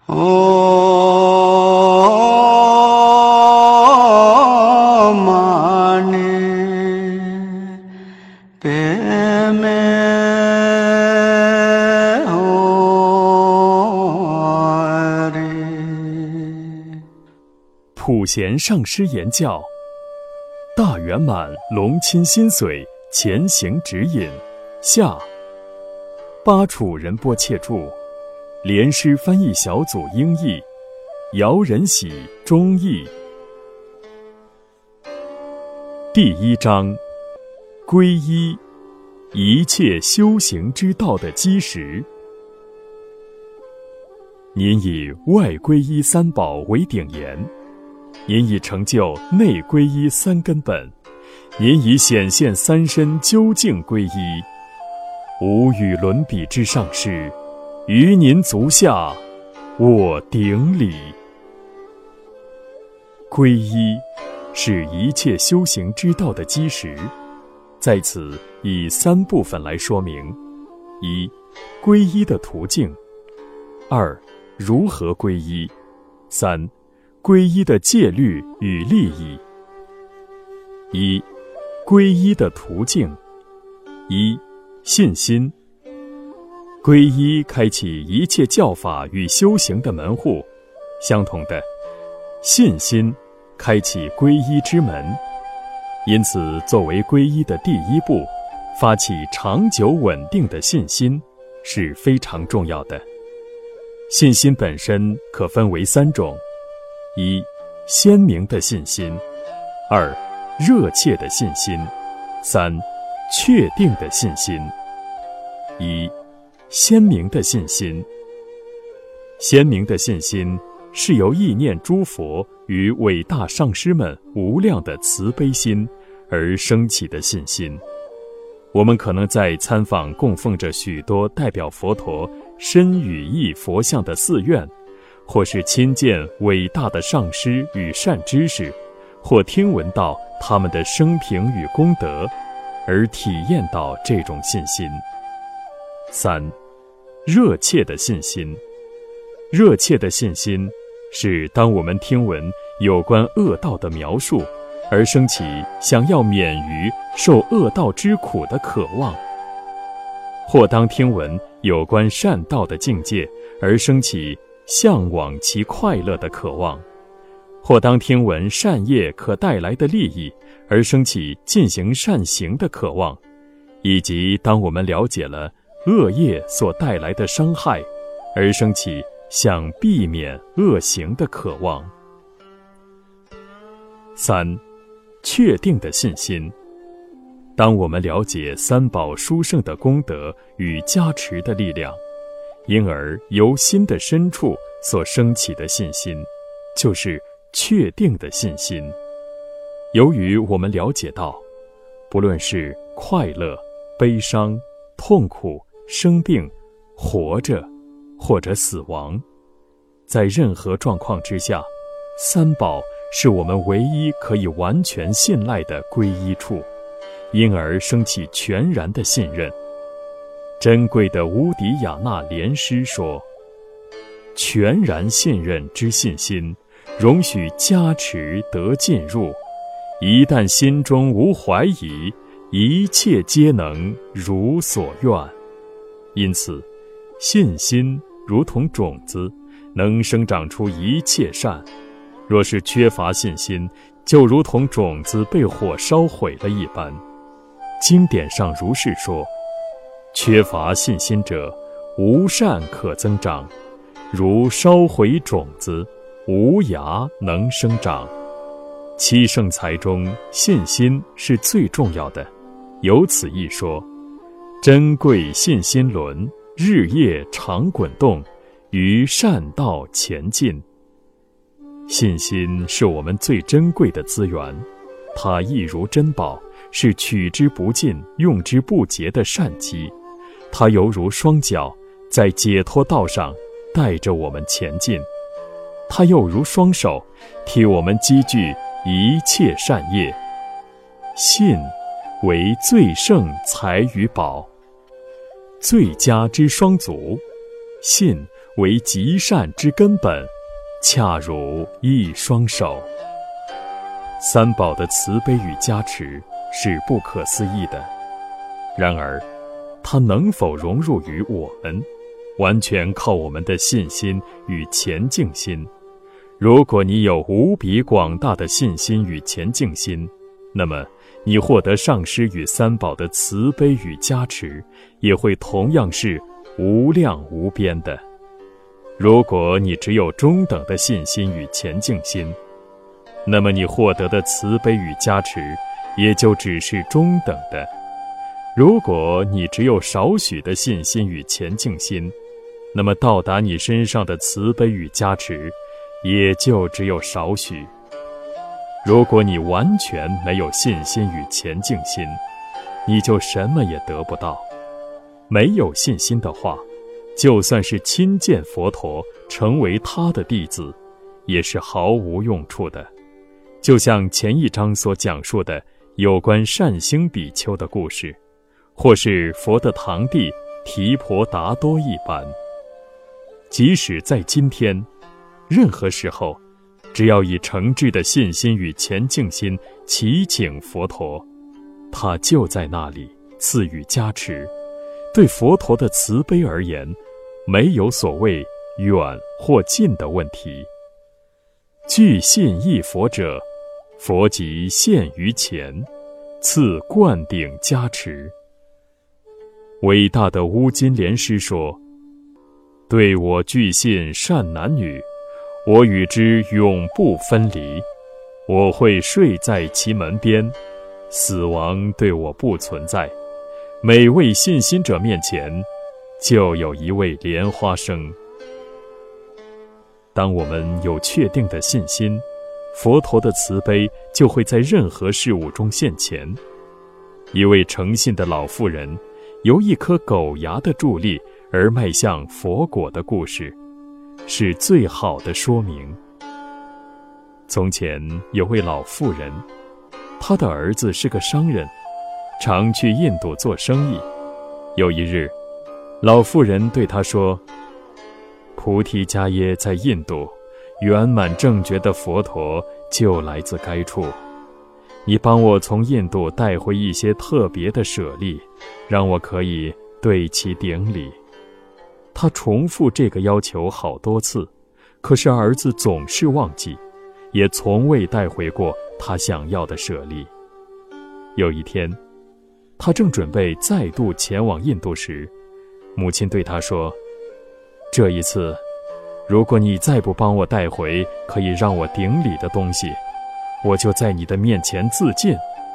普贤上师言教，大圆满龙钦心髓前行指引下，巴楚仁波切著，莲师翻译小组英译，姚仁喜中译。第一章，皈依，一切修行之道的基石。您以外皈依三宝为顶言，您已成就内皈依三根本，您已显现三身究竟皈依，无与伦比之上师，于您足下，我顶礼。皈依是一切修行之道的基石，在此以三部分来说明：一、皈依的途径；二、如何皈依；三、皈依的戒律与利益。一、皈依的途径。一、信心。皈依开启一切教法与修行的门户，相同的，信心开启皈依之门。因此，作为皈依的第一步，发起长久稳定的信心是非常重要的。信心本身可分为三种：一、鲜明的信心；二、热切的信心；三、确定的信心。一、鲜明的信心。鲜明的信心是由意念诸佛与伟大上师们无量的慈悲心而升起的信心。我们可能在参访供奉着许多代表佛陀身语意佛像的寺院，或是亲见伟大的上师与善知识，或听闻到他们的生平与功德，而体验到这种信心。三、热切的信心。热切的信心是当我们听闻有关恶道的描述，而升起想要免于受恶道之苦的渴望；或当听闻有关善道的境界，而升起向往其快乐的渴望；或当听闻善业可带来的利益，而升起进行善行的渴望；以及当我们了解了恶业所带来的伤害，而升起想避免恶行的渴望。三、确定的信心。当我们了解三宝殊胜的功德与加持的力量，因而由心的深处所升起的信心，就是确定的信心。由于我们了解到，不论是快乐、悲伤、痛苦、生病、活着或者死亡，在任何状况之下，三宝是我们唯一可以完全信赖的皈依处，因而升起全然的信任。珍贵的无底亚那莲师说，全然信任之信心，容许加持得进入，一旦心中无怀疑，一切皆能如所愿。因此，信心如同种子，能生长出一切善。若是缺乏信心，就如同种子被火烧毁了一般。经典上如是说，缺乏信心者，无善可增长，如烧毁种子，无芽能生长。七圣财中，信心是最重要的。由此一说，珍贵信心轮日夜常滚动，于善道前进。信心是我们最珍贵的资源，它亦如珍宝，是取之不尽、用之不竭的善机。它犹如双脚，在解脱道上带着我们前进；它又如双手，替我们积聚一切善业。信为最胜财与宝，最佳之双足。信为极善之根本，恰如一双手。三宝的慈悲与加持是不可思议的，然而它能否融入于我们，完全靠我们的信心与前进心。如果你有无比广大的信心与前进心，那么你获得上师与三宝的慈悲与加持也会同样是无量无边的。如果你只有中等的信心与前进心，那么你获得的慈悲与加持也就只是中等的。如果你只有少许的信心与前进心，那么到达你身上的慈悲与加持也就只有少许。如果你完全没有信心与前进心，你就什么也得不到。没有信心的话，就算是亲见佛陀，成为他的弟子，也是毫无用处的。就像前一章所讲述的有关善星比丘的故事，或是佛的堂弟提婆达多一般。即使在今天，任何时候，只要以诚挚的信心与前进心祈请佛陀，他就在那里赐予加持。对佛陀的慈悲而言，没有所谓远或近的问题。具信忆佛者，佛即现于前，赐灌顶加持。伟大的乌金莲师说：对我具信善男女，我与之永不分离，我会睡在其门边，死亡对我不存在。每位信心者面前，就有一位莲花生。当我们有确定的信心，佛陀的慈悲就会在任何事物中现前。一位诚信的老妇人，由一颗狗牙的助力而迈向佛果的故事，是最好的说明。从前有位老妇人，她的儿子是个商人，常去印度做生意。有一日，老妇人对他说：菩提伽耶在印度，圆满正觉的佛陀就来自该处。你帮我从印度带回一些特别的舍利，让我可以对其顶礼。他重复这个要求好多次，可是儿子总是忘记，也从未带回过他想要的舍利。有一天，他正准备再度前往印度时，母亲对他说：这一次，如果你再不帮我带回可以让我顶礼的东西，我就在你的面前自尽。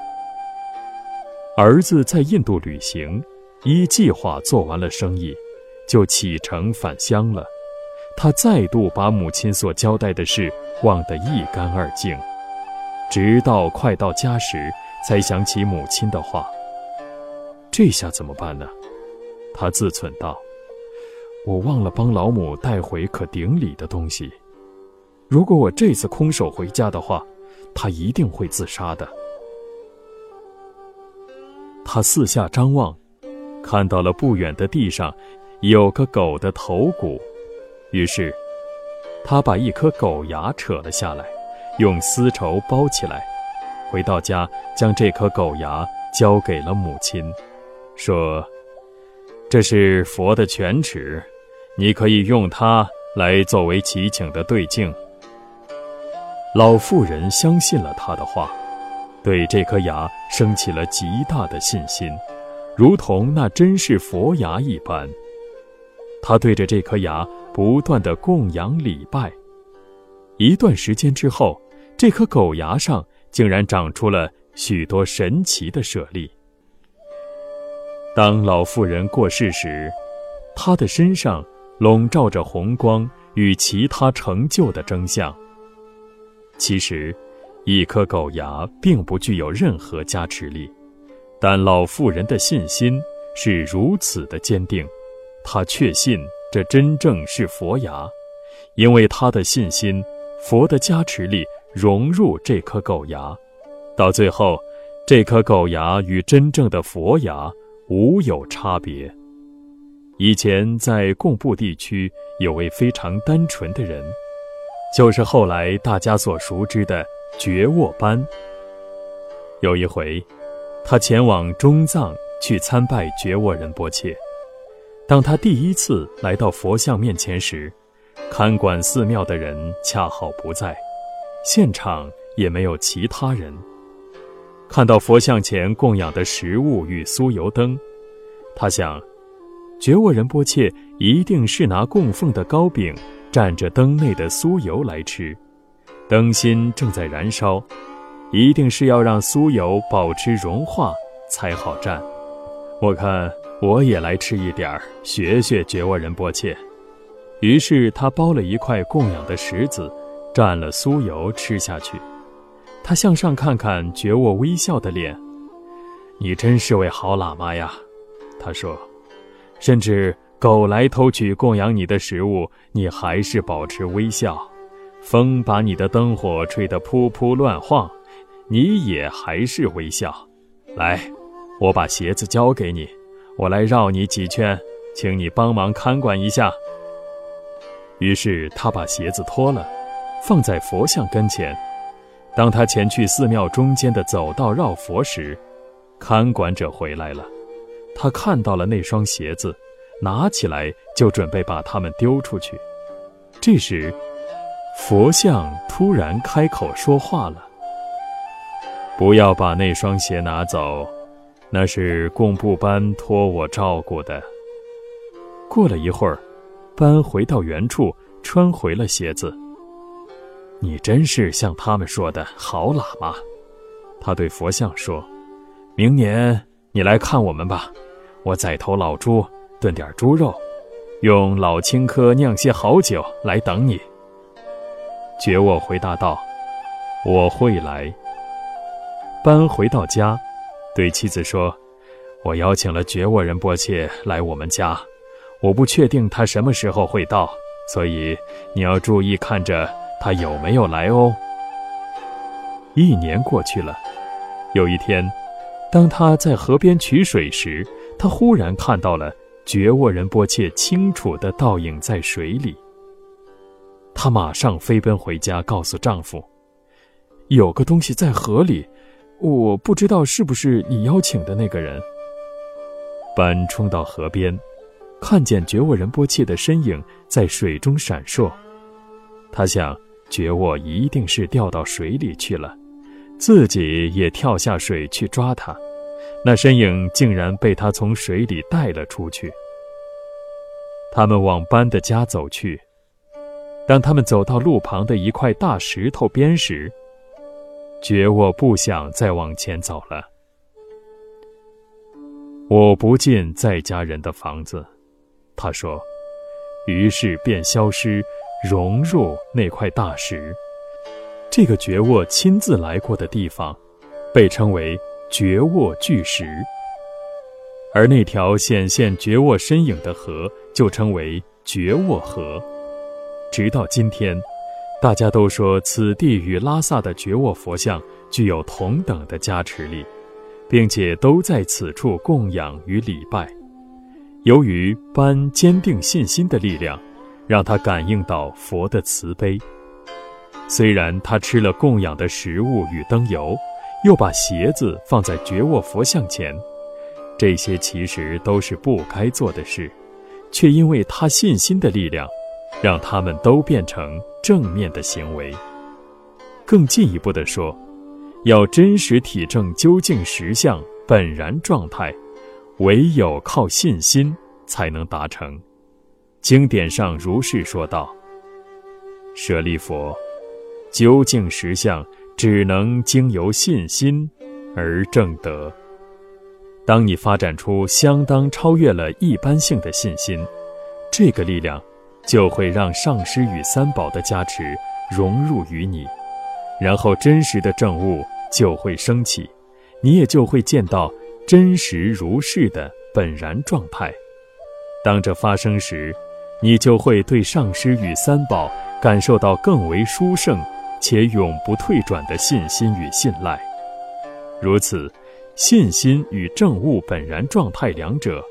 儿子在印度旅行，依计划做完了生意，就启程返乡了。他再度把母亲所交代的事忘得一干二净，直到快到家时，才想起母亲的话。这下怎么办呢？他自忖道：我忘了帮老母带回可顶礼的东西，如果我这次空手回家的话，他一定会自杀的。他四下张望，看到了不远的地上有个狗的头骨，于是他把一颗狗牙扯了下来，用丝绸包起来，回到家将这颗狗牙交给了母亲，说：这是佛的犬齿，你可以用它来作为祈请的对镜。老妇人相信了他的话，对这颗牙升起了极大的信心，如同那真是佛牙一般。他对着这颗牙不断地供养礼拜。一段时间之后，这颗狗牙上竟然长出了许多神奇的舍利。当老妇人过世时，她的身上笼罩着红光与其他成就的征象。其实，一颗狗牙并不具有任何加持力，但老妇人的信心是如此的坚定，她确信这真正是佛牙，因为她的信心，佛的加持力融入这颗狗牙，到最后，这颗狗牙与真正的佛牙无有差别。 以前在贡布地区有位非常单纯的人，就是后来大家所熟知的觉沃班。有一回，他前往中藏去参拜觉沃仁波切。当他第一次来到佛像面前时，看管寺庙的人恰好不在，现场也没有其他人。看到佛像前供养的食物与酥油灯，他想，觉沃仁波切一定是拿供奉的糕饼蘸着灯内的酥油来吃，灯芯正在燃烧，一定是要让酥油保持融化才好蘸。我看我也来吃一点儿，学学觉沃仁波切。于是他剥了一块供养的石子，蘸了酥油吃下去。他向上看看觉沃微笑的脸，你真是位好喇嘛呀，他说，甚至狗来偷取供养你的食物，你还是保持微笑；风把你的灯火吹得扑扑乱晃，你也还是微笑。来，我把鞋子交给你，我来绕你几圈，请你帮忙看管一下。于是他把鞋子脱了，放在佛像跟前。当他前去寺庙中间的走道绕佛时，看管者回来了。他看到了那双鞋子，拿起来就准备把它们丢出去。这时，佛像突然开口说话了：不要把那双鞋拿走，那是贡布班托我照顾的。过了一会儿，班回到原处，穿回了鞋子。你真是像他们说的好喇嘛，他对佛像说，明年你来看我们吧，我宰头老猪，炖点猪肉，用老青稞酿些好酒来等你。觉沃回答道，我会来。班回到家，对妻子说，我邀请了觉沃仁波切来我们家，我不确定他什么时候会到，所以你要注意看着他有没有来哦。1年过去了，有一天，当他在河边取水时，他忽然看到了觉沃仁波切清楚地倒影在水里。她马上飞奔回家，告诉丈夫，有个东西在河里，我不知道是不是你邀请的那个人。班冲到河边，看见觉沃仁波切的身影在水中闪烁。他想，觉沃一定是掉到水里去了，自己也跳下水去抓他，那身影竟然被他从水里带了出去。他们往班的家走去，当他们走到路旁的一块大石头边时，觉沃不想再往前走了。我不进在家人的房子，他说，于是便消失，融入那块大石。这个觉沃亲自来过的地方，被称为觉沃巨石，而那条显现觉沃身影的河就称为觉沃河。直到今天，大家都说此地与拉萨的觉沃佛像具有同等的加持力，并且都在此处供养与礼拜。由于班坚定信心的力量，让他感应到佛的慈悲。虽然他吃了供养的食物与灯油，又把鞋子放在觉沃佛像前，这些其实都是不该做的事，却因为他信心的力量，让他们都变成正面的行为。更进一步地说，要真实体证究竟实相本然状态，唯有靠信心才能达成。经典上如是说道：舍利佛，究竟实相只能经由信心而证得。当你发展出相当超越了一般性的信心，这个力量就会让上师与三宝的加持融入于你，然后真实的证悟就会升起，你也就会见到真实如是的本然状态。当这发生时，你就会对上师与三宝感受到更为殊胜且永不退转的信心与信赖。如此，信心与证悟本然状态两者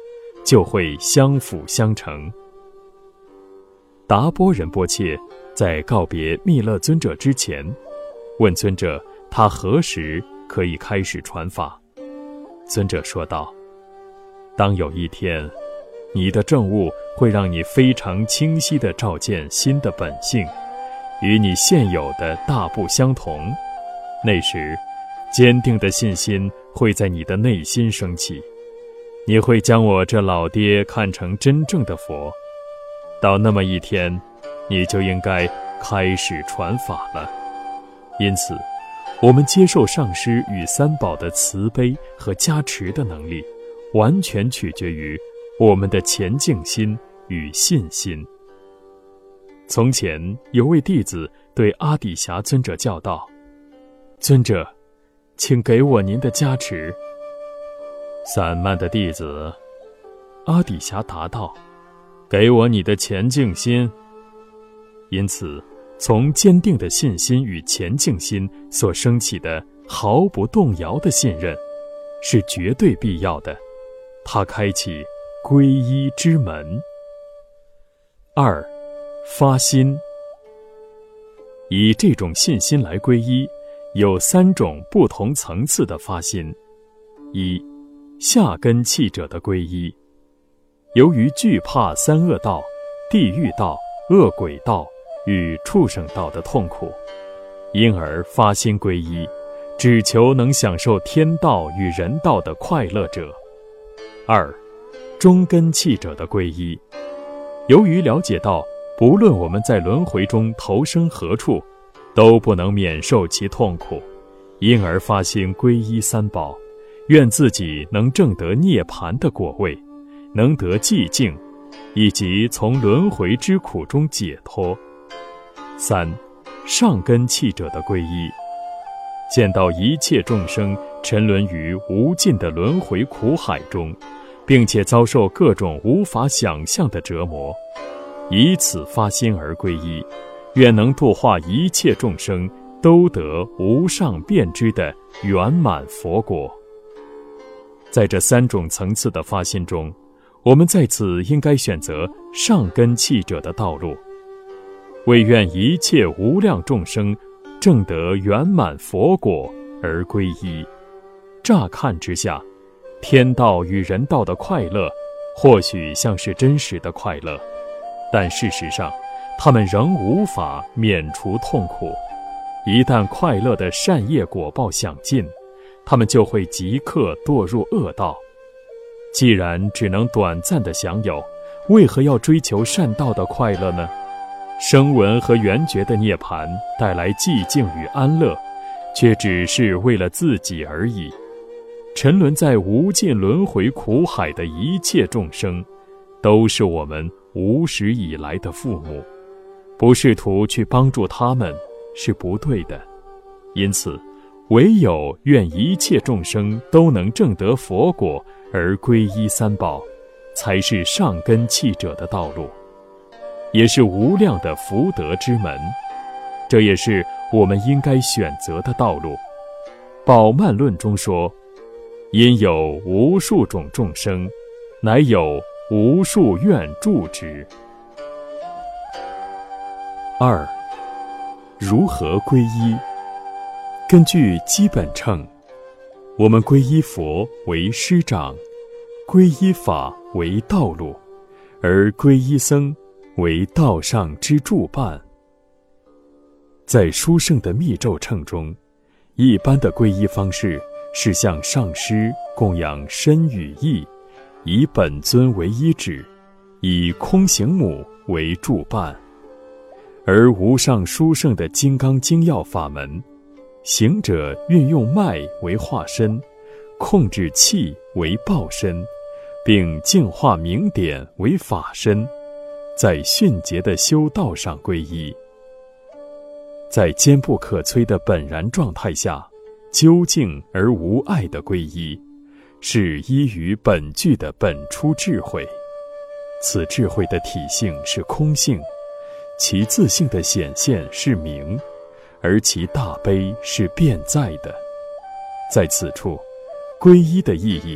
就会相辅相成。达波仁波切在告别密勒尊者之前，问尊者他何时可以开始传法。尊者说道：当有一天，你的证悟会让你非常清晰地照见心的本性，与你现有的大不相同，那时坚定的信心会在你的内心升起，你会将我这老爹看成真正的佛。到那么一天，你就应该开始传法了。因此，我们接受上师与三宝的慈悲和加持的能力，完全取决于我们的虔敬心与信心。从前有位弟子对阿底峡尊者叫道：尊者，请给我您的加持。散漫的弟子，阿底峡答道：给我你的虔敬心。因此，从坚定的信心与虔敬心所升起的毫不动摇的信任，是绝对必要的。它开启皈依之门。2. 发心。以这种信心来皈依，有3种不同层次的发心。1. 下根器者的皈依。由于惧怕三恶道、地狱道、恶鬼道与畜生道的痛苦，因而发心皈依，只求能享受天道与人道的快乐者。2. 中根器者的皈依。由于了解到不论我们在轮回中投生何处，都不能免受其痛苦，因而发心皈依三宝，愿自己能证得涅槃的果位，能得寂静，以及从轮回之苦中解脱。3. 上根器者的皈依。见到一切众生沉沦于无尽的轮回苦海中，并且遭受各种无法想象的折磨，以此发心而皈依，愿能度化一切众生，都得无上遍知的圆满佛果。在这3种层次的发心中，我们在此应该选择上根器者的道路，为愿一切无量众生证得圆满佛果而皈依。乍看之下，天道与人道的快乐或许像是真实的快乐，但事实上他们仍无法免除痛苦。一旦快乐的善业果报享尽，他们就会即刻堕入恶道。既然只能短暂的享有，为何要追求善道的快乐呢？声闻和缘觉的涅槃带来寂静与安乐，却只是为了自己而已。沉沦在无尽轮回苦海的一切众生，都是我们无始以来的父母，不试图去帮助他们是不对的。因此，唯有愿一切众生都能证得佛果而皈依三宝，才是上根器者的道路，也是无量的福德之门。这也是我们应该选择的道路。宝鬘论中说，因有无数种众生，乃有无数愿助之。2. 如何皈依？根据基本称，我们皈依佛为师长，皈依法为道路，而皈依僧为道上之助伴。在殊胜的密咒称中，一般的皈依方式是向上师供养身语意，以本尊为依止，以空行母为助伴。而无上殊胜的金刚经要法门，行者运用脉为化身，控制气为报身，并净化明点为法身，在迅捷的修道上皈依。在坚不可摧的本然状态下，究竟而无碍的皈依，是依于本具的本初智慧。此智慧的体性是空性，其自性的显现是明，而其大悲是遍在的。在此处，皈依的意义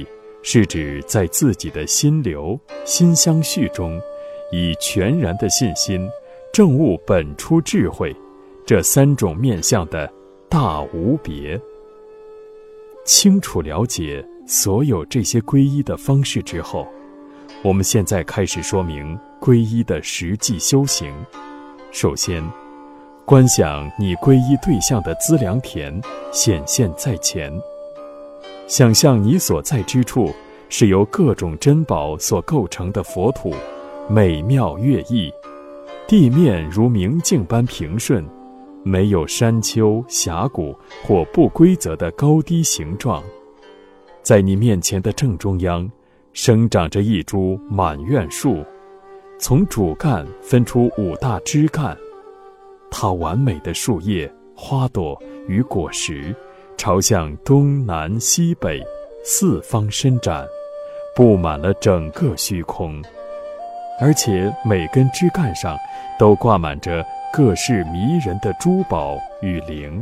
是指在自己的心流、心相续中，以全然的信心证悟本初智慧这3种面相的大无别。清楚了解所有这些皈依的方式之后，我们现在开始说明皈依的实际修行。首先，观想你皈依对象的资粮田显现在前，想象你所在之处是由各种珍宝所构成的佛土，美妙悦意，地面如明镜般平顺，没有山丘峡谷或不规则的高低形状。在你面前的正中央生长着一株满院树，从主干分出5大枝干，它完美的树叶、花朵与果实朝向东南西北4方伸展，布满了整个虚空，而且每根枝干上都挂满着各式迷人的珠宝与铃。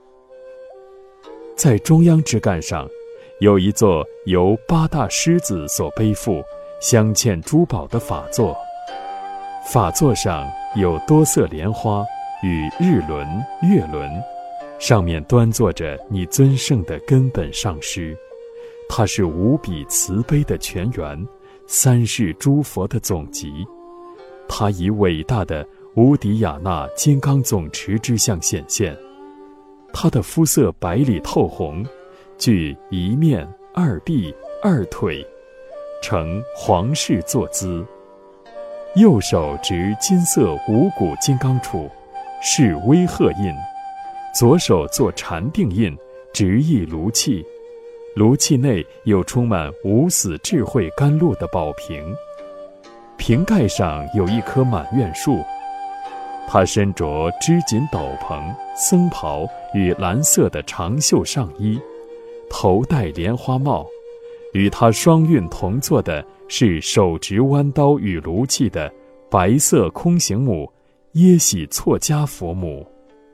在中央枝干上有一座由8大狮子所背负、镶嵌珠宝的法座，法座上有多色莲花与日轮、月轮，上面端坐着你尊圣的根本上师，他是无比慈悲的泉源，3世诸佛的总集。他以伟大的无底亚那金刚总持之相显现，他的肤色白里透红，具1面、2臂、2腿，呈皇室坐姿，右手执金色五谷金刚杵，是威吓印，左手做禅定印，直译炉气，炉气内有充满无死智慧甘露的宝瓶，瓶盖上有一棵满院树，他身着织锦斗篷、僧袍与蓝色的长袖上衣，头戴莲花帽，与他双运同坐的是手执弯刀与炉气的白色空行母耶喜错迦佛母。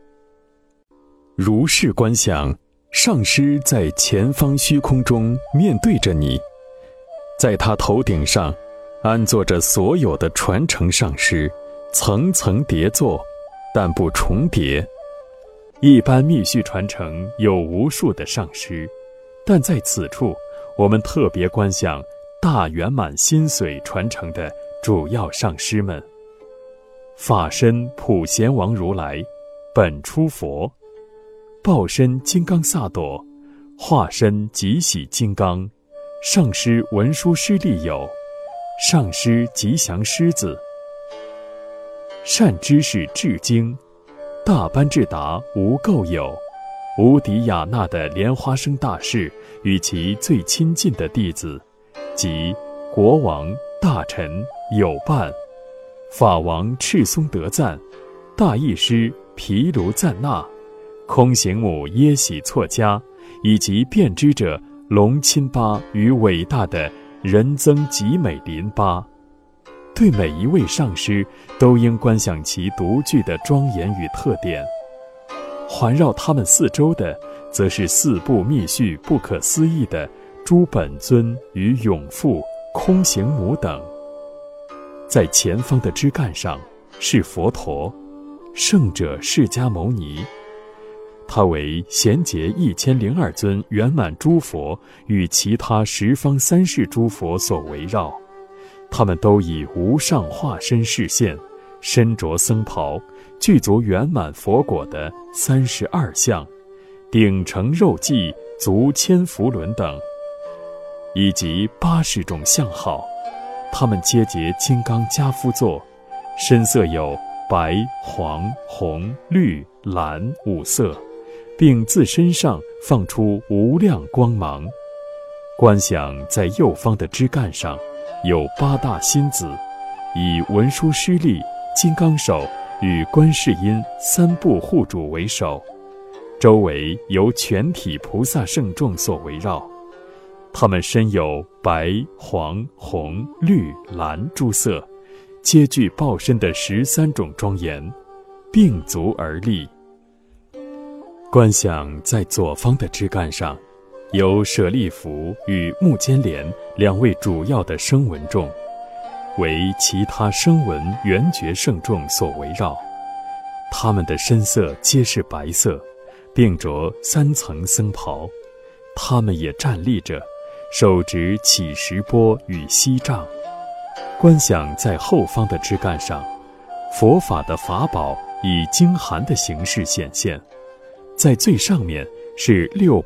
如是观想，上师在前方虚空中面对着你，在他头顶上安坐着所有的传承上师，层层叠坐，但不重叠。一般密续传承有无数的上师，但在此处我们特别观想大圆满心髓传承的主要上师们：法身普贤王如来，本初佛；报身金刚萨埵，化身吉喜金刚；上师文殊师利友，上师吉祥狮子；善知识智经，大班智达无垢友，无底亚那的莲花生大士与其最亲近的弟子，即国王、大臣、友伴、法王赤松德赞、大义师毗卢赞那、空行母耶喜错迦，以及遍知者龙钦巴与伟大的仁增吉美林巴。对每一位上师都应观想其独具的庄严与特点。环绕他们四周的则是4部密续不可思议的诸本尊与永父、空行母等。在前方的枝干上是佛陀，圣者释迦牟尼，他为贤劫1002尊圆满诸佛与其他10方3世诸佛所围绕，他们都以无上化身示现，身着僧袍，具足圆满佛果的32相，顶成肉髻，足千福轮等，以及80种相好。他们皆结金刚跏趺坐，身色有白、黄、红、绿、蓝5色，并自身上放出无量光芒。观想在右方的枝干上有8大心子，以文殊师利、金刚手与观世音3部护主为首，周围由全体菩萨圣众所围绕。他们身有白、黄、红、绿、蓝诸色，皆具报身的13种庄严，并足而立。观想在左方的枝干上由舍利弗与目犍连两位主要的声闻众，为其他声闻缘觉圣众所围绕。他们的身色皆是白色，并着3层僧袍。他们也站立着，手执起石钵与锡杖。观想在后方的枝干上，佛法的法宝以经函的形式显现。在最上面是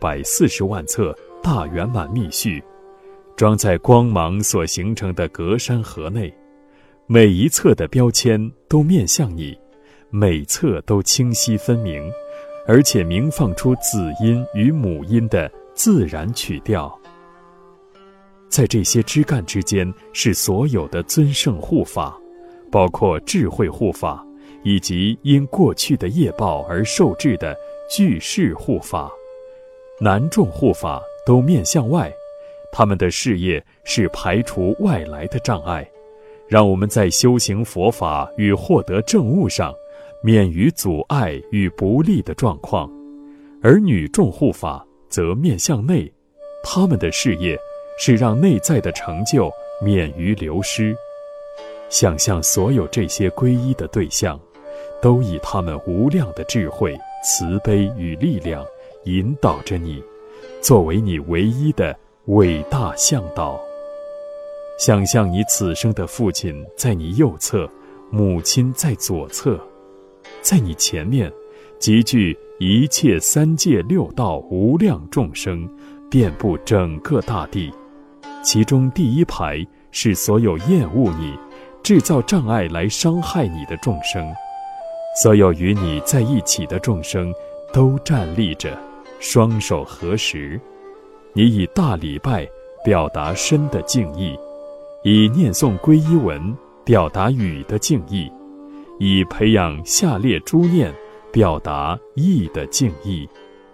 640万册大圆满密续，装在光芒所形成的格山盒内。每一册的标签都面向你，每册都清晰分明，而且明放出子音与母音的自然曲调。在这些枝干之间是所有的尊圣护法，包括智慧护法，以及因过去的业报而受制的具世护法。男众护法都面向外，他们的事业是排除外来的障碍，让我们在修行佛法与获得证悟上免于阻碍与不利的状况。而女众护法则面向内，他们的事业是让内在的成就免于流失。想象所有这些皈依的对象，都以他们无量的智慧、慈悲与力量引导着你，作为你唯一的伟大向导。想象你此生的父亲在你右侧，母亲在左侧，在你前面集聚一切3界6道无量众生，遍布整个大地。其中第一排是所有厌恶你、制造障碍来伤害你的众生。所有与你在一起的众生都站立着，双手合十。你以大礼拜表达身的敬意，以念诵皈依文表达语的敬意，以培养下列诸念表达意的敬意。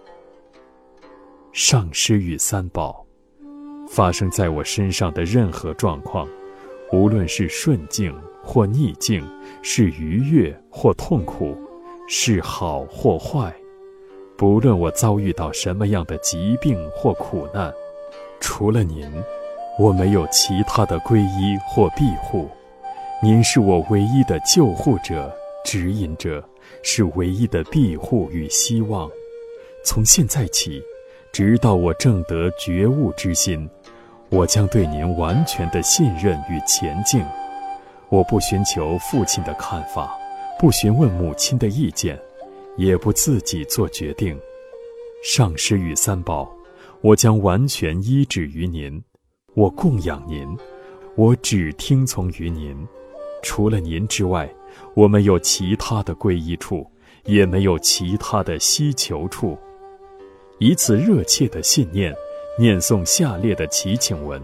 上师与三宝，发生在我身上的任何状况，无论是顺境或逆境，是愉悦或痛苦，是好或坏，不论我遭遇到什么样的疾病或苦难，除了您，我没有其他的皈依或庇护。您是我唯一的救护者、指引者，是唯一的庇护与希望。从现在起，直到我证得觉悟之心，我将对您完全的信任与前进。我不寻求父亲的看法，不询问母亲的意见，也不自己做决定。上师与三宝，我将完全依止于您，我供养您，我只听从于您。除了您之外，我没有其他的皈依处，也没有其他的希求处。以此热切的信念，念诵下列的祈请文：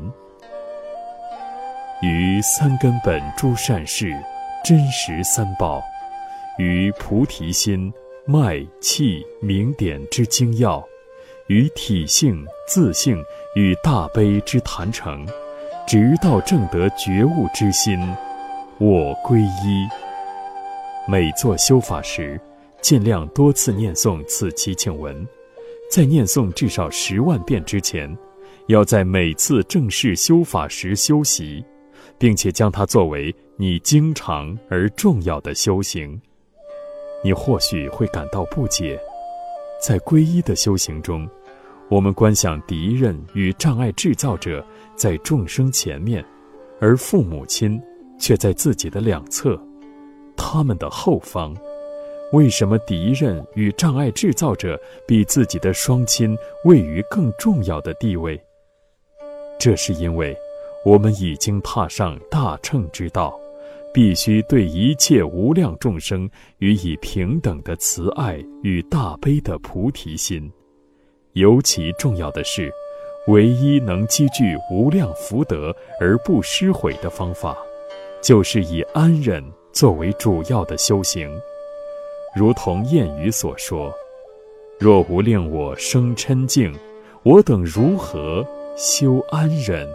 于三根本诸善事真实三宝，于菩提心脉气明点之精要，于体性自性与大悲之坛城，直到证得觉悟之心，我皈依。每做修法时，尽量多次念诵此祈请文。在念诵至少10万遍之前，要在每次正式修法时修习，并且将它作为你经常而重要的修行。你或许会感到不解，在皈依的修行中，我们观想敌人与障碍制造者在众生前面，而父母亲却在自己的两侧，他们的后方。为什么敌人与障碍制造者比自己的双亲位于更重要的地位？这是因为我们已经踏上大乘之道，必须对一切无量众生予以平等的慈爱与大悲的菩提心。尤其重要的是，唯一能积聚无量福德而不失毁的方法，就是以安忍作为主要的修行。如同谚语所说，若无令我生嗔敬，我等如何修安忍？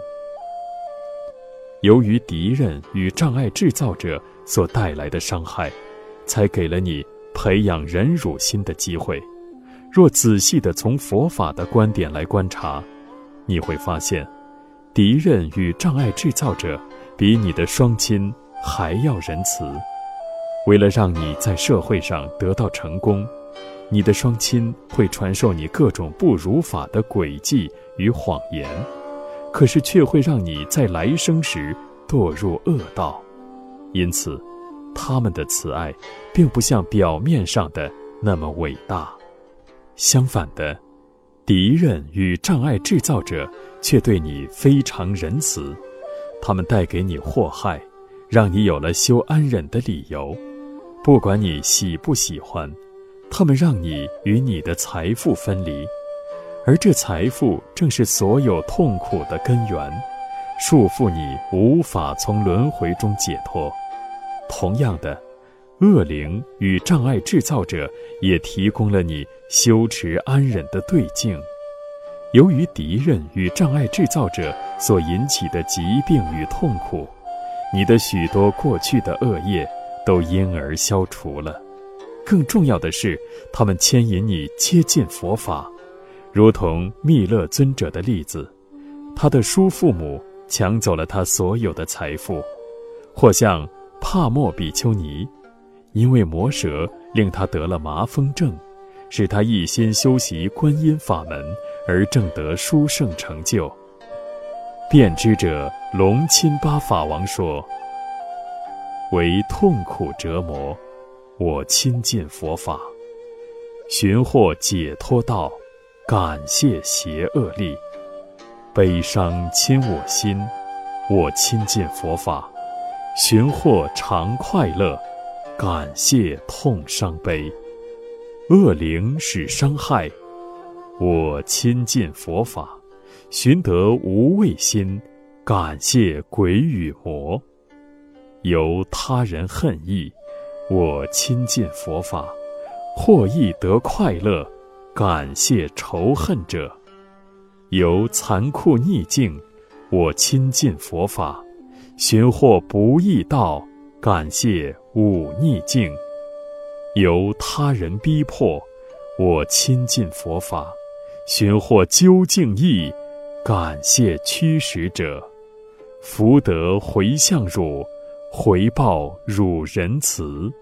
由于敌人与障碍制造者所带来的伤害，才给了你培养忍辱心的机会。 若仔细地从佛法的观点来观察，你会发现，敌人与障碍制造者比你的双亲还要仁慈。为了让你在社会上得到成功，你的双亲会传授你各种不如法的诡计与谎言，可是却会让你在来生时堕入恶道。因此，他们的慈爱并不像表面上的那么伟大。相反的，敌人与障碍制造者却对你非常仁慈，他们带给你祸害，让你有了修安忍的理由。不管你喜不喜欢，他们让你与你的财富分离，而这财富正是所有痛苦的根源，束缚你无法从轮回中解脱。同样的，恶灵与障碍制造者也提供了你修持安忍的对境。由于敌人与障碍制造者所引起的疾病与痛苦，你的许多过去的恶业都因而消除了。更重要的是，他们牵引你接近佛法，如同密勒尊者的例子，他的叔父母抢走了他所有的财富，或像帕默比丘尼，因为魔蛇令他得了麻风症，使他一心修习观音法门而证得殊胜成就。辩知者龙钦巴法王说，为痛苦折磨，我亲近佛法，寻获解脱道，感谢邪恶力。悲伤侵我心，我亲近佛法，寻获常快乐，感谢痛伤悲。恶灵使伤害，我亲近佛法，寻得无畏心，感谢鬼与魔。由他人恨意，我亲近佛法，获益得快乐，感谢仇恨者。由残酷逆境，我亲近佛法，寻获不义道，感谢忤逆境。由他人逼迫，我亲近佛法，寻获究竟义，感谢驱使者。福德回向汝，回报汝仁慈。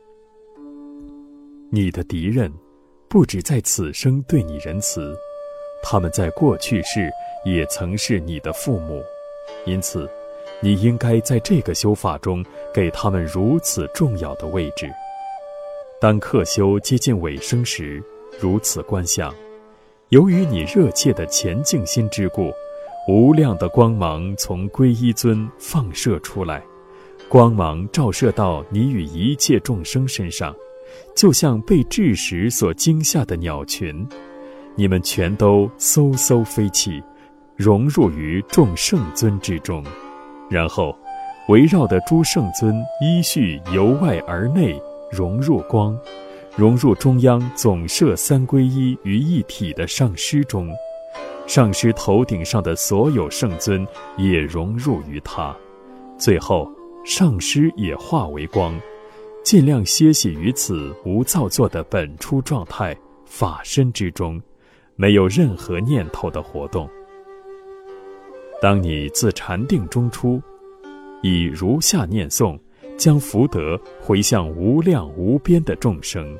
你的敌人不只在此生对你仁慈，他们在过去世也曾是你的父母，因此你应该在这个修法中给他们如此重要的位置。当课修接近尾声时，如此观想，由于你热切的前进心之故，无量的光芒从皈依尊放射出来，光芒照射到你与一切众生身上，就像被蛭石所惊吓的鸟群，你们全都嗖嗖飞起，融入于众圣尊之中，然后围绕的诸圣尊依序由外而内融入光，融入中央总摄三皈依于一体的上师中，上师头顶上的所有圣尊也融入于他，最后上师也化为光，尽量歇息于此无造作的本初状态法身之中，没有任何念头的活动。当你自禅定中出，以如下念诵，将福德回向无量无边的众生。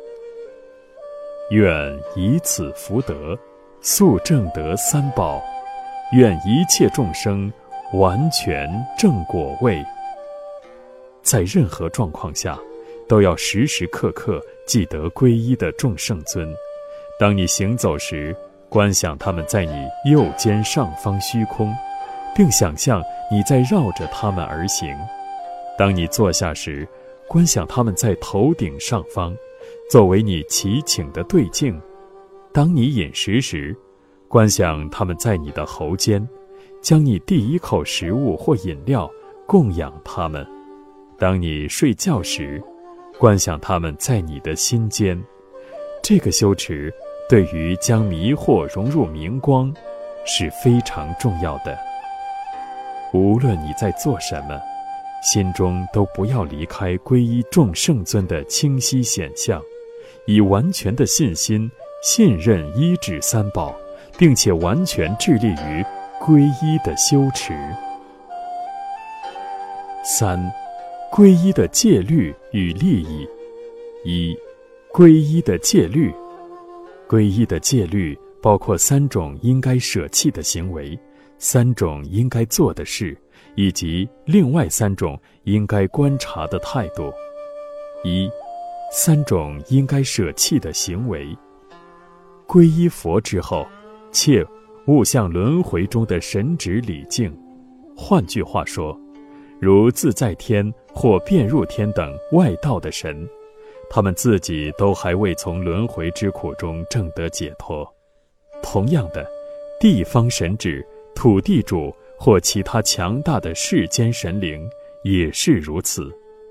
愿以此福德速证得三宝，愿一切众生完全正果位。在任何状况下，都要时时刻刻记得皈依的众圣尊。当你行走时，观想他们在你右肩上方虚空，并想象你在绕着他们而行。当你坐下时，观想他们在头顶上方，作为你祈请的对境。当你饮食时，观想他们在你的喉间，将你第一口食物或饮料供养他们。当你睡觉时，观想他们在你的心间。这个修持对于将迷惑融入明光是非常重要的。无论你在做什么，心中都不要离开皈依众圣尊的清晰显象，以完全的信心信任依止三宝，并且完全致力于皈依的修持。3. 皈依的戒律与利益。1. 皈依的戒律。皈依的戒律包括3种应该舍弃的行为，3种应该做的事，以及另外3种应该观察的态度。1. 3种应该舍弃的行为。皈依佛之后，切勿向轮回中的神旨礼敬。换句话说，如自在天或变入天等外道的神，他们自己都还未从轮回之苦中证得解脱。同样的，地方神旨、土地主或其他强大的世间神灵也是如此。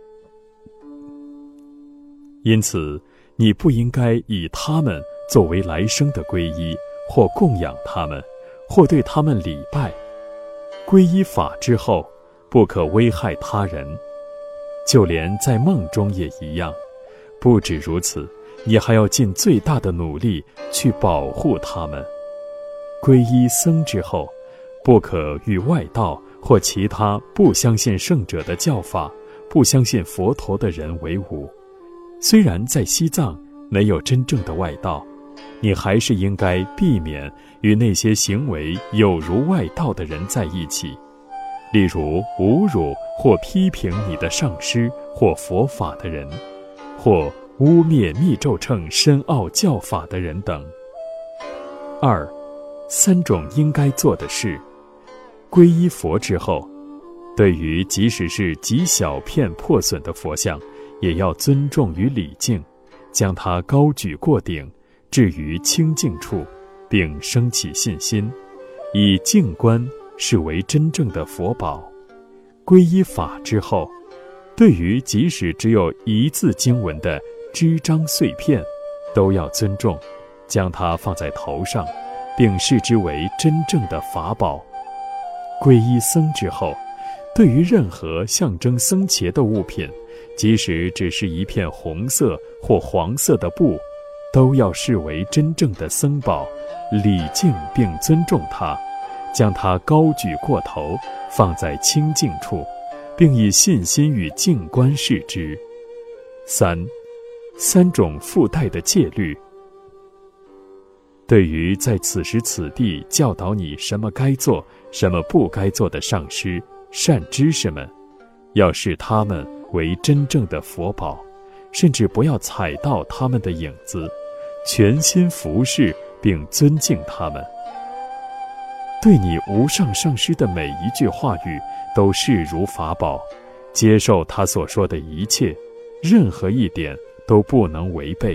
因此，你不应该以他们作为来生的皈依，或供养他们，或对他们礼拜。皈依法之后，不可危害他人，就连在梦中也一样。不止如此，你还要尽最大的努力去保护他们。皈依僧之后，不可与外道或其他不相信圣者的教法、不相信佛陀的人为伍。虽然在西藏没有真正的外道，你还是应该避免与那些行为有如外道的人在一起，例如侮辱或批评你的上师或佛法的人，或污蔑密咒乘深奥教法的人等。2. 3种应该做的事。皈依佛之后，对于即使是极小片破损的佛像，也要尊重与礼敬，将它高举过顶，置于清净处，并升起信心，以静观视为真正的佛宝。皈依法之后，对于即使只有一字经文的支章碎片，都要尊重，将它放在头上，并视之为真正的法宝。皈依僧之后，对于任何象征僧伽的物品，即使只是一片红色或黄色的布，都要视为真正的僧宝，礼敬并尊重它，将它高举过头，放在清净处，并以信心与静观视之。3种附带的戒律。对于在此时此地教导你什么该做、什么不该做的上师、善知识们，要视他们为真正的佛宝，甚至不要踩到他们的影子，全心服侍并尊敬他们。对你无上上师的每一句话语都视如法宝，接受他所说的一切，任何一点都不能违背。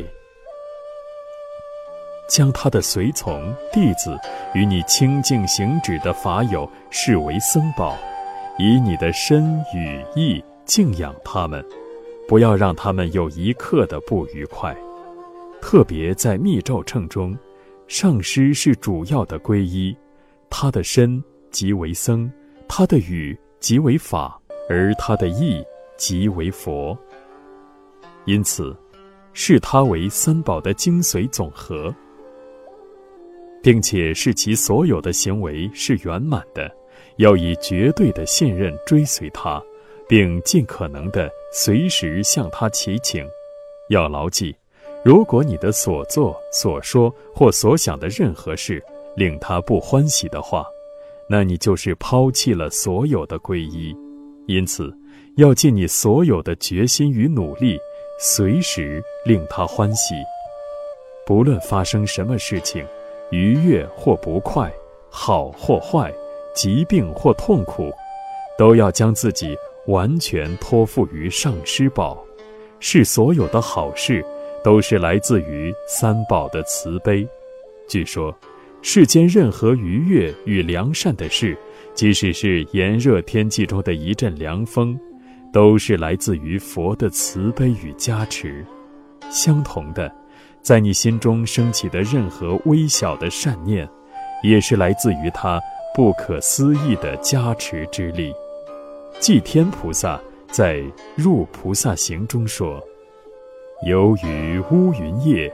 将他的随从、弟子与你清净行止的法友视为僧宝，以你的身语意敬仰他们，不要让他们有一刻的不愉快。特别在密咒乘中，上师是主要的皈依，他的身即为僧，他的语即为法，而他的意即为佛。因此，视他为三宝的精髓总和，并且视其所有的行为是圆满的，要以绝对的信任追随他，并尽可能的随时向他祈请。要牢记，如果你的所做、所说或所想的任何事令他不欢喜的话，那你就是抛弃了所有的皈依。因此，要尽你所有的决心与努力，随时令他欢喜。不论发生什么事情，愉悦或不快，好或坏，疾病或痛苦，都要将自己完全托付于上师宝，是所有的好事都是来自于三宝的慈悲。据说，世间任何愉悦与良善的事，即使是炎热天气中的一阵凉风，都是来自于佛的慈悲与加持。相同的，在你心中升起的任何微小的善念，也是来自于他不可思议的加持之力。寂天菩萨在《入菩萨行》中说：由于乌云夜，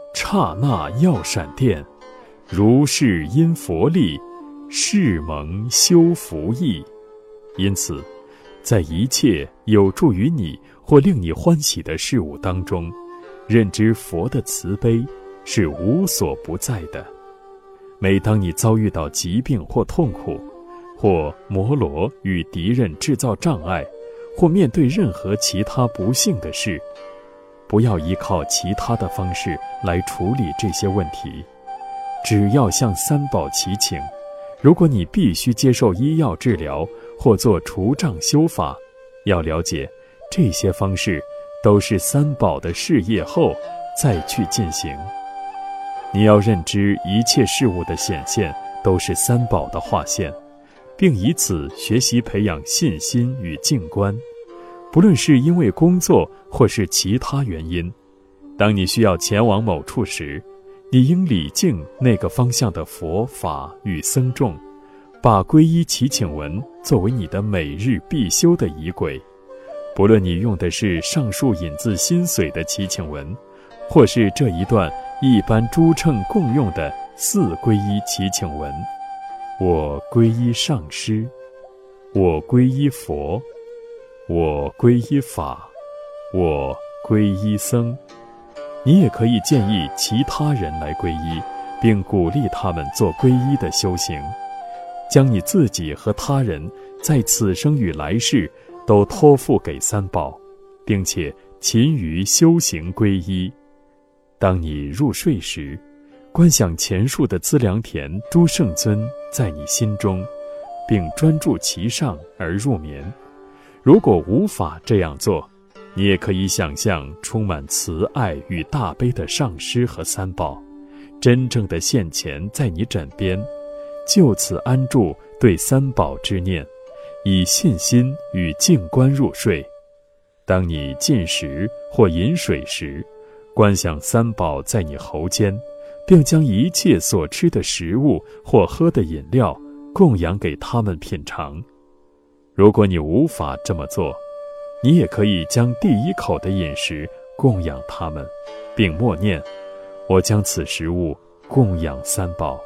刹那耀闪电，如是因佛力，是蒙修福益。因此，在一切有助于你或令你欢喜的事物当中，认知佛的慈悲是无所不在的。每当你遭遇到疾病或痛苦，或摩罗与敌人制造障碍，或面对任何其他不幸的事，不要依靠其他的方式来处理这些问题，只要向三宝祈请。如果你必须接受医药治疗或做除障修法，要了解这些方式都是三宝的事业后再去进行。你要认知一切事物的显现都是三宝的化现，并以此学习培养信心与静观。不论是因为工作或是其他原因，当你需要前往某处时，你应礼敬那个方向的佛法与僧众，把皈依祈请文作为你的每日必修的仪轨。不论你用的是上述引自心髓的祈请文，或是这一段一般诸乘共用的四皈依祈请文：我皈依上师，我皈依佛，我皈依法，我皈依僧。你也可以建议其他人来皈依，并鼓励他们做皈依的修行，将你自己和他人在此生与来世都托付给三宝，并且勤于修行皈依。当你入睡时，观想前述的资粮田诸圣尊在你心中，并专注其上而入眠。如果无法这样做，你也可以想象充满慈爱与大悲的上师和三宝真正的现前在你枕边，就此安住对三宝之念，以信心与静观入睡。当你进食或饮水时，观想三宝在你喉间，并将一切所吃的食物或喝的饮料供养给他们品尝。如果你无法这么做，你也可以将第一口的饮食供养他们，并默念：我将此食物供养三宝。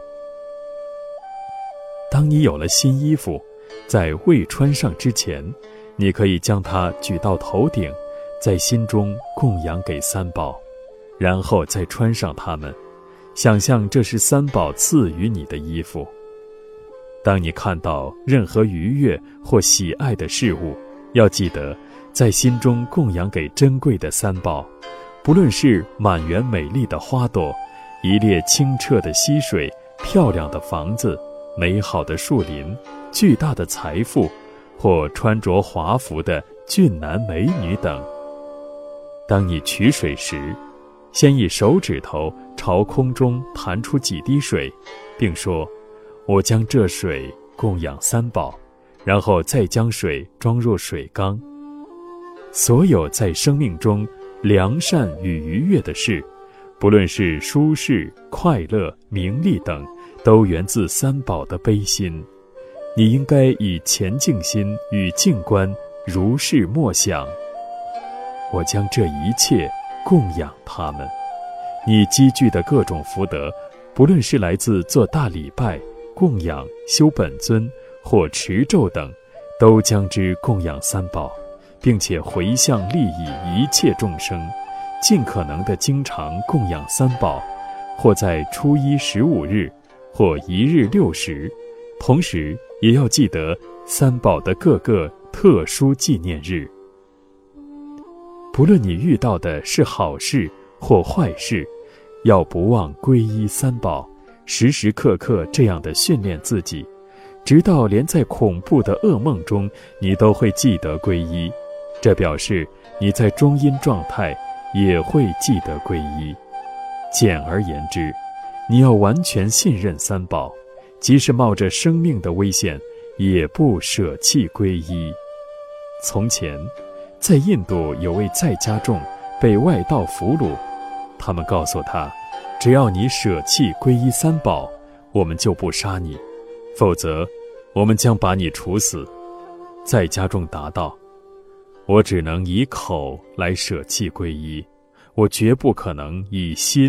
当你有了新衣服，在未穿上之前，你可以将它举到头顶，在心中供养给三宝，然后再穿上它们，想象这是三宝赐予你的衣服。当你看到任何愉悦或喜爱的事物，要记得在心中供养给珍贵的三宝，不论是满园美丽的花朵，一列清澈的溪水，漂亮的房子，美好的树林，巨大的财富，或穿着华服的俊男美女等。当你取水时，先以手指头朝空中弹出几滴水，并说：我将这水供养三宝，然后再将水装入水缸。所有在生命中良善与愉悦的事，不论是舒适、快乐、名利等，都源自三宝的悲心。你应该以虔敬心与静观如是默想：我将这一切供养他们。你积聚的各种福德，不论是来自做大礼拜、供养、修本尊或持咒等，都将之供养三宝，并且回向利益一切众生，尽可能的经常供养三宝，或在初一15日，或1日6时，同时也要记得三宝的各个特殊纪念日。不论你遇到的是好事或坏事，要不忘皈依三宝，时时刻刻这样的训练自己，直到连在恐怖的噩梦中你都会记得皈依。这表示你在中阴状态也会记得皈依。简而言之，你要完全信任三宝，即使冒着生命的危险，也不舍弃皈依。从前，在印度有位在家众被外道俘虏，他们告诉他：只要你舍弃皈依三宝，我们就不杀你，否则我们将把你处死。在家众答道：我只能以口来舍弃皈依，我绝不可能以心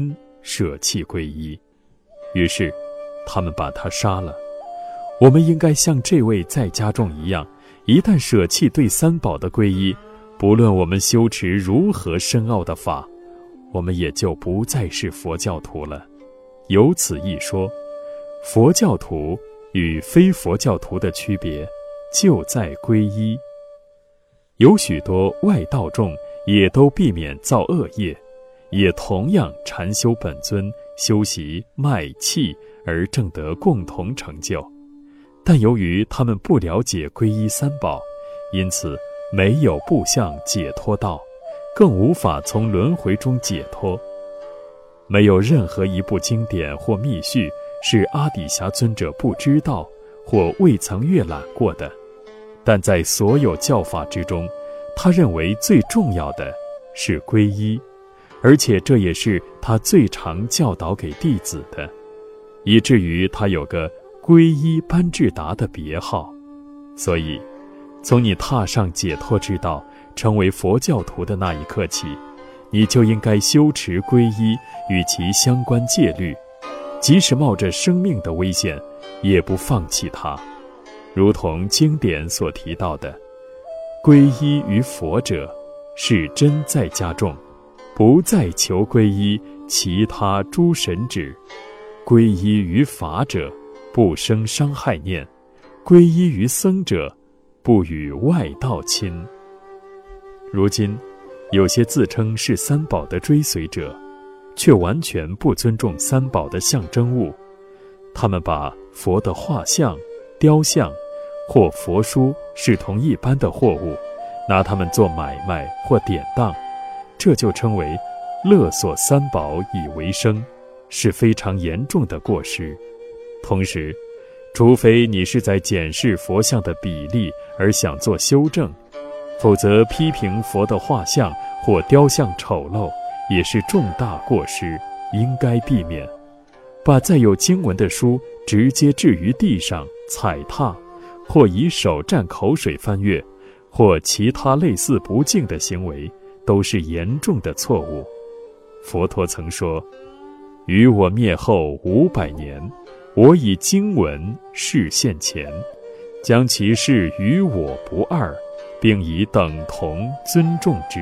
舍弃皈依。于是他们把他杀了。我们应该像这位在家众一样，一旦舍弃对三宝的皈依，不论我们修持如何深奥的法，我们也就不再是佛教徒了。由此一说，佛教徒与非佛教徒的区别就在皈依。有许多外道众也都避免造恶业，也同样禅修本尊，修习脉气而证得共同成就，但由于他们不了解皈依三宝，因此没有步向解脱道，更无法从轮回中解脱。没有任何一部经典或密续是阿底峡尊者不知道或未曾阅览过的，但在所有教法之中，他认为最重要的是皈依，而且这也是他最常教导给弟子的，以至于他有个皈依班智达的别号。所以从你踏上解脱之道，成为佛教徒的那一刻起，你就应该修持皈依与其相关戒律，即使冒着生命的危险，也不放弃它。如同经典所提到的，皈依于佛者，是真在家众，不再求皈依其他诸神旨；皈依于法者，不生伤害念；皈依于僧者，不与外道亲。如今有些自称是三宝的追随者，却完全不尊重三宝的象征物。他们把佛的画像、雕像或佛书视同一般的货物，拿它们做买卖或典当，这就称为勒索三宝以为生，是非常严重的过失。同时，除非你是在检视佛像的比例而想做修正，否则批评佛的画像或雕像丑陋也是重大过失，应该避免。把载有经文的书直接置于地上踩踏，或以手蘸口水翻阅，或其他类似不敬的行为，都是严重的错误。佛陀曾说，于我灭后500年，我以经文示现前，将其事与我不二，并以等同尊重之。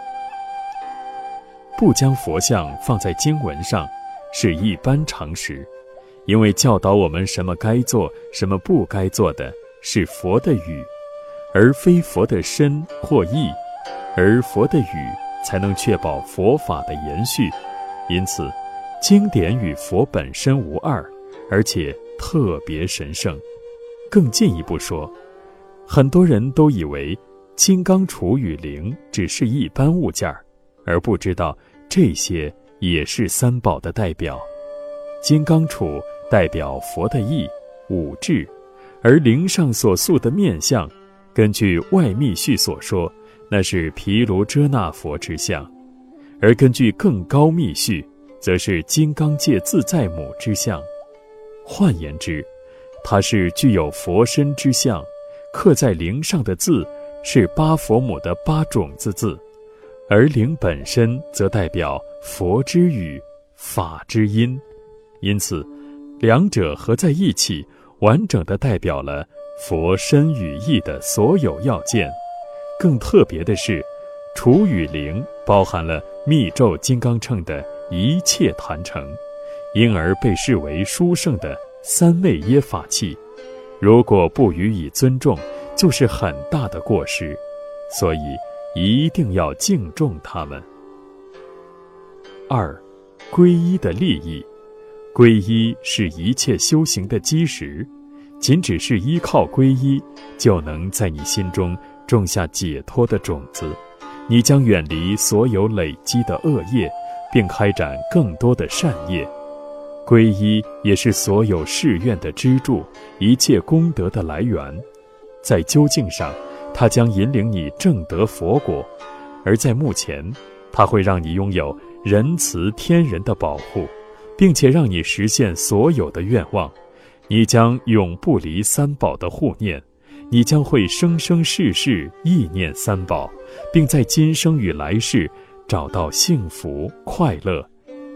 不将佛像放在经文上是一般常识，因为教导我们什么该做什么不该做的是佛的语，而非佛的身或意，而佛的语才能确保佛法的延续。因此经典与佛本身无二，而且特别神圣。更进一步说，很多人都以为金刚杵与铃只是一般物件，而不知道这些也是三宝的代表。金刚杵代表佛的意、五智，而铃上所塑的面相，根据外密续所说，那是毗卢遮那佛之相，而根据更高密续，则是金刚界自在母之相。换言之，它是具有佛身之相，刻在铃上的字是八佛母的八种子字，而铃本身则代表佛之语、法之音。因此两者合在一起，完整地代表了佛身语意的所有要件。更特别的是，杵与铃包含了密咒金刚乘的一切坛城，因而被视为殊胜的三昧耶法器。如果不予以尊重，就是很大的过失，所以一定要敬重它们。2. 皈依的利益。皈依是一切修行的基石，仅只是依靠皈依，就能在你心中种下解脱的种子，你将远离所有累积的恶业，并开展更多的善业。皈依也是所有誓愿的支柱，一切功德的来源。在究竟上，它将引领你证得佛果，而在目前，它会让你拥有仁慈天人的保护，并且让你实现所有的愿望。你将永不离三宝的护念，你将会生生世世忆念三宝，并在今生与来世找到幸福快乐，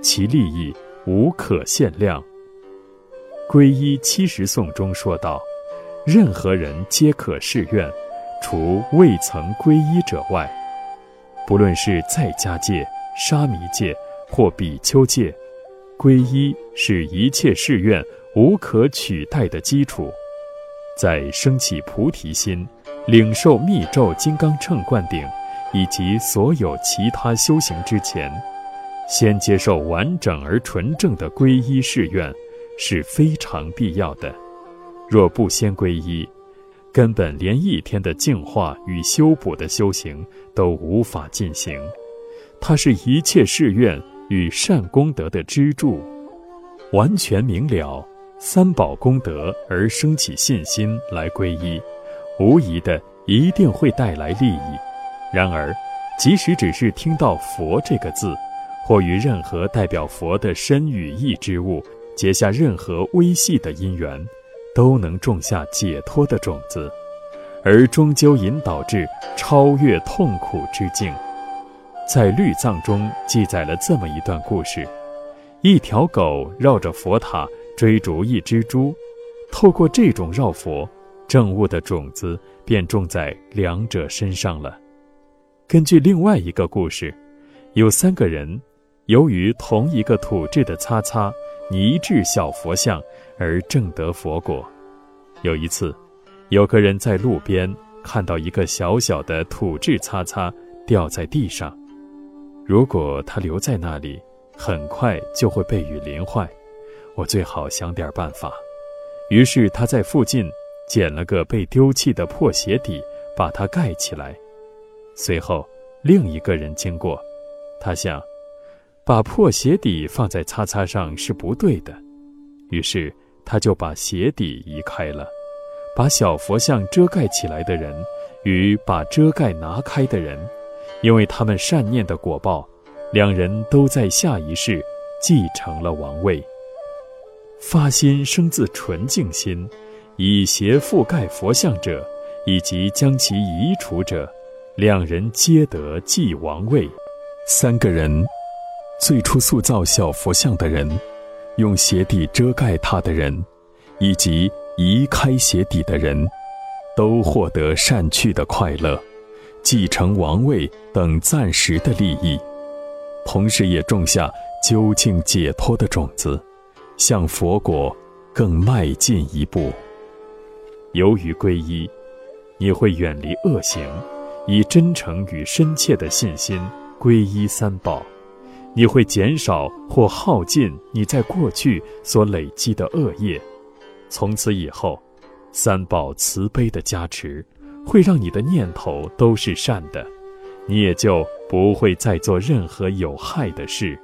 其利益无可限量。皈依70颂中说道，任何人皆可誓愿，除未曾皈依者外。不论是在家戒、沙弥戒或比丘戒，皈依是一切誓愿无可取代的基础。在升起菩提心，领受密咒金刚乘灌顶以及所有其他修行之前，先接受完整而纯正的皈依誓愿是非常必要的。若不先皈依，根本连一天的净化与修补的修行都无法进行。它是一切誓愿与善功德的支柱。完全明了三宝功德而升起信心来皈依，无疑的一定会带来利益。然而，即使只是听到佛这个字，或与任何代表佛的身与意之物结下任何微细的因缘，都能种下解脱的种子，而终究引导至超越痛苦之境。在律藏中记载了这么一段故事：一条狗绕着佛塔追逐一只猪，透过这种绕佛，正悟的种子便种在两者身上了。根据另外一个故事，有3个人由于同一个土制的擦擦泥制小佛像而证得佛果。有一次，有个人在路边看到一个小小的土制擦擦掉在地上，如果他留在那里，很快就会被雨淋坏，我最好想点办法。于是他在附近捡了个被丢弃的破鞋底，把它盖起来。随后另一个人经过，他想，把破鞋底放在擦擦上是不对的，于是他就把鞋底移开了。把小佛像遮盖起来的人与把遮盖拿开的人，因为他们善念的果报，两人都在下一世继承了王位。发心生自纯净心，以鞋覆盖佛像者，以及将其移除者，两人皆得继王位。3个人，最初塑造小佛像的人，用鞋底遮盖它的人，以及移开鞋底的人，都获得善趣的快乐，继承王位等暂时的利益，同时也种下究竟解脱的种子，向佛果更迈进一步。由于皈依，你会远离恶行，以真诚与深切的信心皈依三宝。你会减少或耗尽你在过去所累积的恶业。从此以后，三宝慈悲的加持会让你的念头都是善的，你也就不会再做任何有害的事。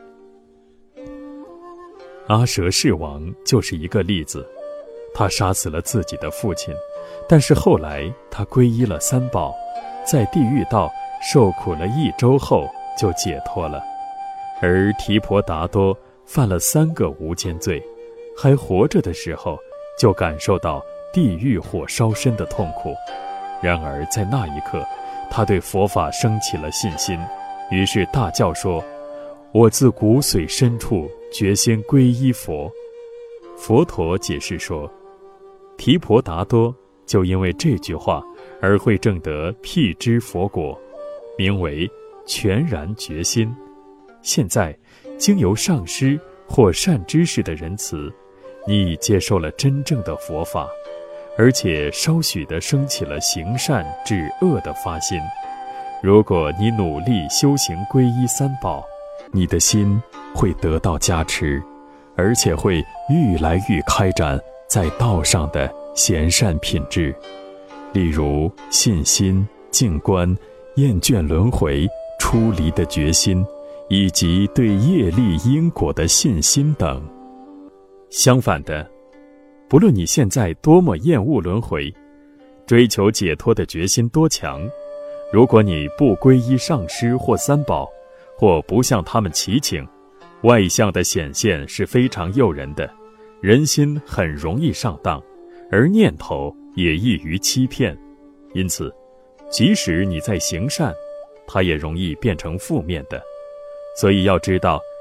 阿舍世王就是一个例子，他杀死了自己的父亲，但是后来他皈依了三宝，在地狱道受苦了1周后就解脱了。而提婆达多犯了3个无间罪，还活着的时候就感受到地狱火烧身的痛苦。然而在那一刻，他对佛法升起了信心，于是大叫说：我自骨髓深处决心皈依佛。佛陀解释说，提婆达多就因为这句话而会证得辟支佛果，名为全然决心。现在经由上师或善知识的仁慈，你已接受了真正的佛法，而且稍许地升起了行善止恶的发心。如果你努力修行皈依三宝，你的心会得到加持，而且会愈来愈开展在道上的贤善品质，例如信心、静观、厌倦轮回、出离的决心，以及对业力因果的信心等。相反的，不论你现在多么厌恶轮回，追求解脱的决心多强，如果你不皈依上师或三宝，或不向他们祈请，外相的显现是非常诱人的，人心很容易上当，而念头也易于欺骗。因此，即使你在行善，它也容易变成负面的。所以要知道，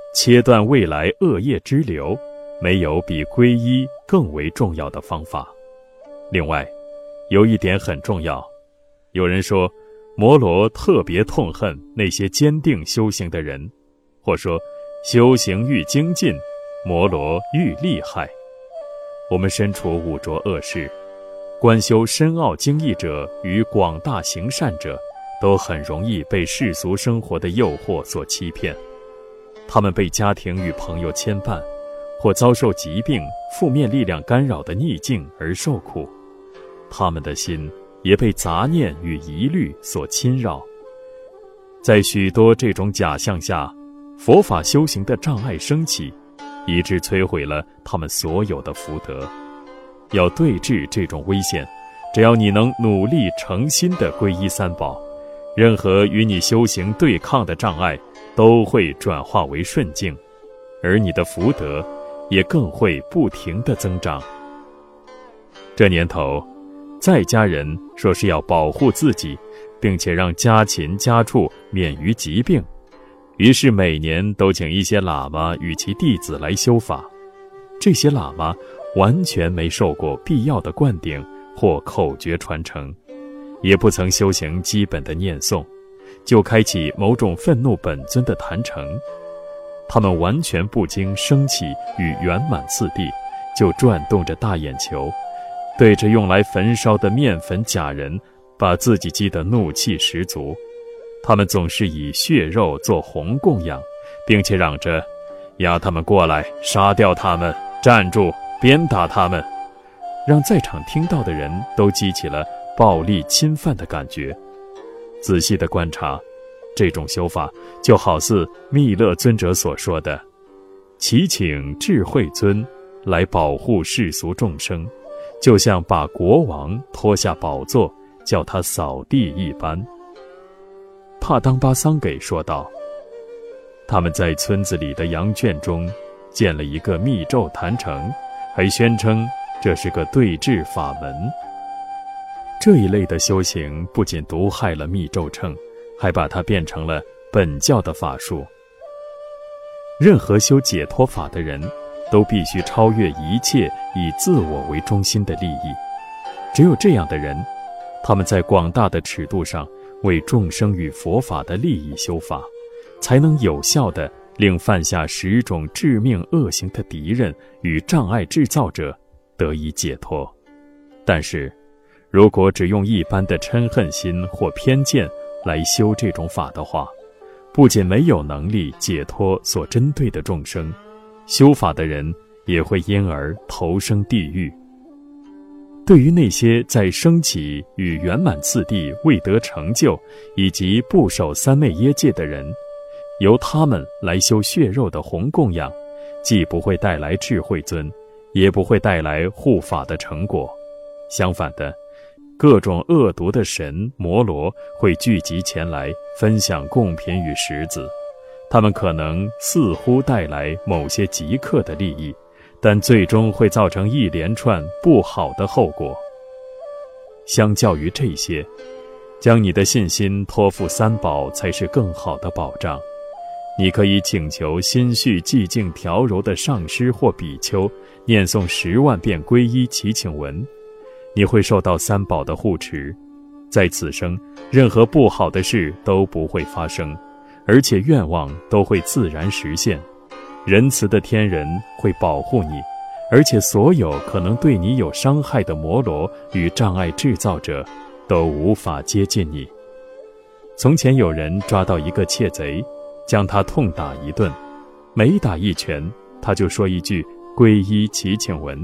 切断未来恶业之流，没有比皈依更为重要的方法。另外，有一点很重要，有人说摩罗特别痛恨那些坚定修行的人，或说修行愈精进，摩罗愈厉害。我们身处五浊恶世，观修深奥精义者与广大行善者都很容易被世俗生活的诱惑所欺骗，他们被家庭与朋友牵绊，或遭受疾病、负面力量干扰的逆境而受苦，他们的心也被杂念与疑虑所侵扰。在许多这种假象下，佛法修行的障碍升起，以致摧毁了他们所有的福德。要对治这种危险，只要你能努力诚心地皈依三宝，任何与你修行对抗的障碍都会转化为顺境，而你的福德也更会不停地增长。这年头，在家人说是要保护自己，并且让家禽家畜免于疾病，于是每年都请一些喇嘛与其弟子来修法。这些喇嘛完全没受过必要的灌顶或口诀传承，也不曾修行基本的念诵，就开启某种愤怒本尊的坛城。他们完全不经升起与圆满次第，就转动着大眼球，对着用来焚烧的面粉假人，把自己激得怒气十足。他们总是以血肉做红供养，并且嚷着要他们过来，杀掉他们，站住，鞭打他们，让在场听到的人都激起了暴力侵犯的感觉。仔细地观察，这种修法就好似密勒尊者所说的，祈请智慧尊来保护世俗众生，就像把国王拖下宝座，叫他扫地一般。帕当巴桑给说道，他们在村子里的羊圈中建了一个密咒坛城，还宣称这是个对治法门。这一类的修行不仅毒害了密咒乘，还把它变成了本教的法术。任何修解脱法的人都必须超越一切以自我为中心的利益，只有这样的人，他们在广大的尺度上为众生与佛法的利益修法，才能有效地令犯下10种致命恶行的敌人与障碍制造者得以解脱。但是，如果只用一般的嗔恨心或偏见来修这种法的话，不仅没有能力解脱所针对的众生，修法的人也会因而投生地狱。对于那些在升起与圆满次第未得成就，以及不守三昧耶戒的人，由他们来修血肉的红供养，既不会带来智慧尊，也不会带来护法的成果。相反的，各种恶毒的神摩罗会聚集前来分享贡品与食子，他们可能似乎带来某些即刻的利益，但最终会造成一连串不好的后果。相较于这些，将你的信心托付三宝才是更好的保障。你可以请求心绪寂静调柔的上师或比丘念诵10万遍皈依祈请文，你会受到三宝的护持，在此生任何不好的事都不会发生，而且愿望都会自然实现。仁慈的天人会保护你，而且所有可能对你有伤害的摩罗与障碍制造者都无法接近你。从前有人抓到一个窃贼，将他痛打一顿，每打一拳，他就说一句皈依祈请文。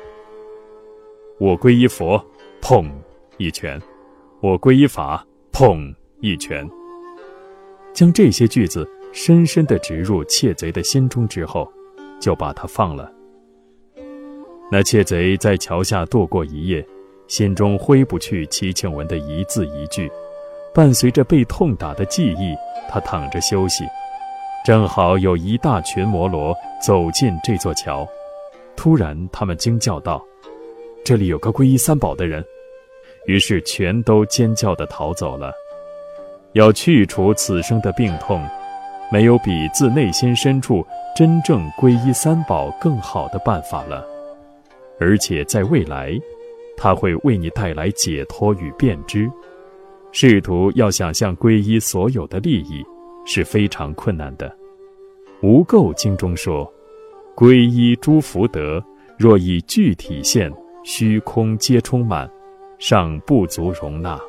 我皈依佛，砰一拳；我皈依法，砰一拳。将这些句子深深地植入窃贼的心中之后，就把他放了。那窃贼在桥下度过一夜，心中挥不去祈请文的一字一句，伴随着被痛打的记忆，他躺着休息。正好有一大群摩罗走进这座桥，突然他们惊叫道：这里有个皈依三宝的人。于是全都尖叫地逃走了。要去除此生的病痛， 没有比自内心深处真正皈依三宝更好的办法了。而且在未来，它会为你带来解脱与便知。试图要想象皈依所有的利益，是非常困难的。无垢经中说，皈依诸福德，若以具体现，虚空皆充满，尚不足容纳。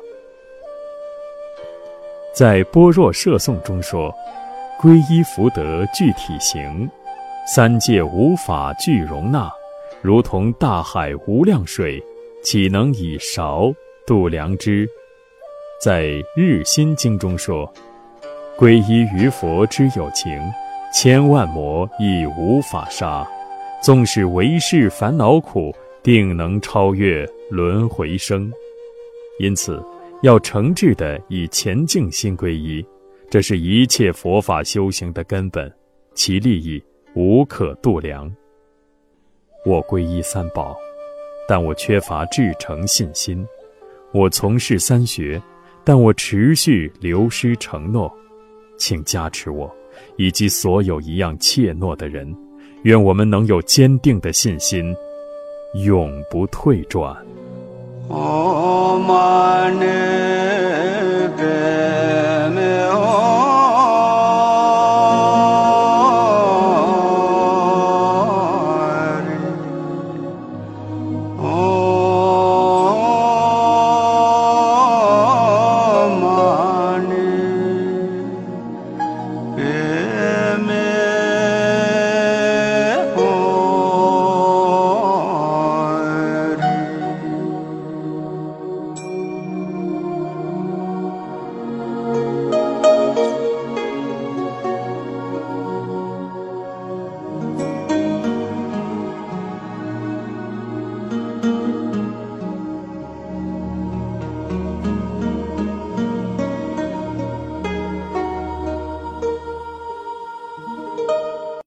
在般若摄颂中说，皈依福德具体行，三界无法具容纳，如同大海无量水，岂能以勺度量之？在日心经中说，皈依于佛之有情，千万魔亦无法杀，纵使为世烦恼苦，定能超越轮回生。因此要诚挚地以虔敬心皈依，这是一切佛法修行的根本，其利益无可度量。我皈依三宝，但我缺乏至诚信心；我从事三学，但我持续流失承诺。请加持我以及所有一样怯懦的人，愿我们能有坚定的信心，永不退转。